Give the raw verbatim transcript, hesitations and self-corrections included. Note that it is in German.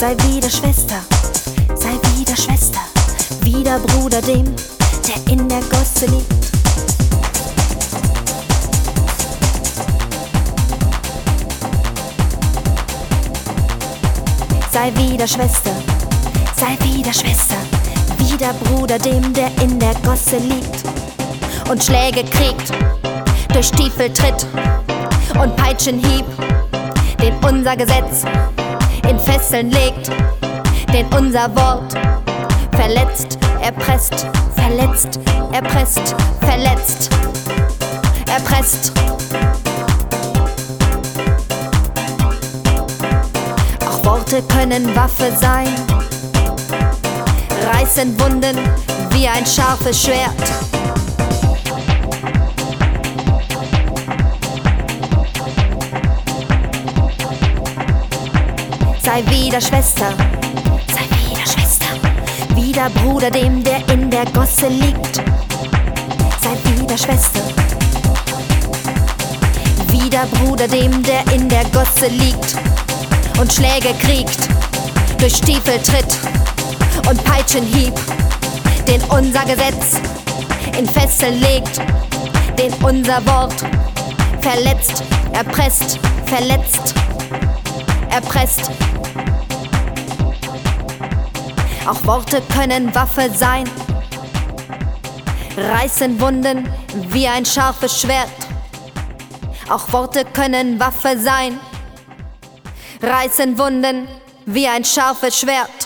Sei wieder Schwester, sei wieder Schwester, wieder Bruder dem, der in der Gosse liegt. Sei wieder Schwester, sei wieder Schwester, wieder Bruder dem, der in der Gosse liegt und Schläge kriegt, durch Stiefel tritt und Peitschenhieb, den unser Gesetz in Fesseln legt, den unser Wort verletzt, erpresst, verletzt, erpresst, verletzt, erpresst. Auch Worte können Waffe sein, reißen Wunden wie ein scharfes Schwert. Sei wieder Schwester, sei wieder Schwester, wieder Bruder dem, der in der Gosse liegt. Sei wieder Schwester, wieder Bruder dem, der in der Gosse liegt und Schläge kriegt, durch Stiefel tritt und Peitschenhieb, den unser Gesetz in Fesseln legt, den unser Wort verletzt, erpresst, verletzt, erpresst. Auch Worte können Waffe sein, reißen Wunden wie ein scharfes Schwert. Auch Worte können Waffe sein, reißen Wunden wie ein scharfes Schwert.